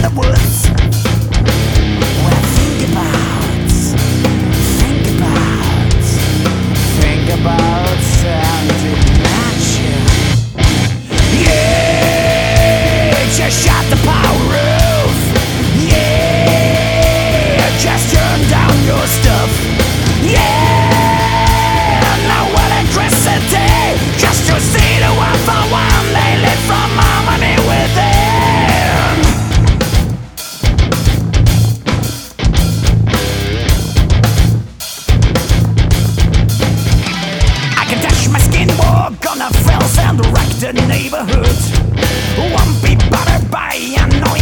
the woods. Well, think about sounding nature. Yeah, just shut the power off. Yeah, just turn down your stuff. Yeah, no electricity, just to see the one for one. They live from harmony within. I can touch my skin, walk on the fields and wreck the neighborhood. Won't be bothered by annoyance.